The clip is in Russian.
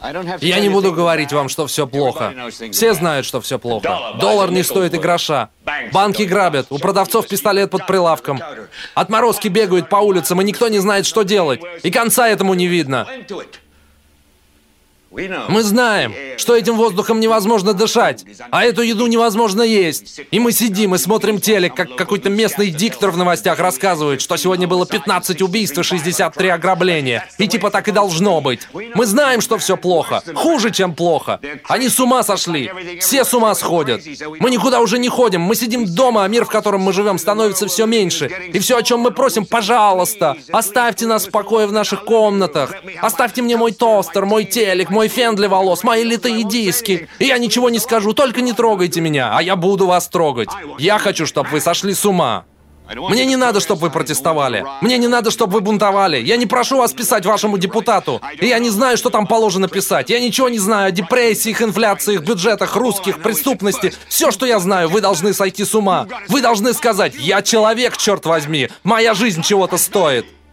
Я не буду говорить вам, что все плохо. Все знают, что все плохо. Доллар не стоит и гроша. Банки грабят, у продавцов пистолет под прилавком. Отморозки бегают по улицам, и никто не знает, что делать. И конца этому не видно. Мы знаем, что этим воздухом невозможно дышать, а эту еду невозможно есть. И мы сидим и смотрим телек, как какой-то местный диктор в новостях рассказывает, что сегодня было 15 убийств и 63 ограбления. И типа так и должно быть. Мы знаем, что все плохо. Хуже, чем плохо. Они с ума сошли. Все с ума сходят. Мы никуда уже не ходим. Мы сидим дома, а мир, в котором мы живем, становится все меньше. И все, о чем мы просим, пожалуйста, оставьте нас в покое в наших комнатах. Оставьте мне мой тостер, мой телек, мой фен для волос, мои литые диски. И я ничего не скажу, только не трогайте меня, а я буду вас трогать. Я хочу, чтобы вы сошли с ума. Мне не надо, чтобы вы протестовали. Мне не надо, чтобы вы бунтовали. Я не прошу вас писать вашему депутату. И я не знаю, что там положено писать. Я ничего не знаю о депрессиях, инфляциях, бюджетах, русских, преступности. Все, что я знаю, вы должны сойти с ума. Вы должны сказать: я человек, черт возьми. Моя жизнь чего-то стоит.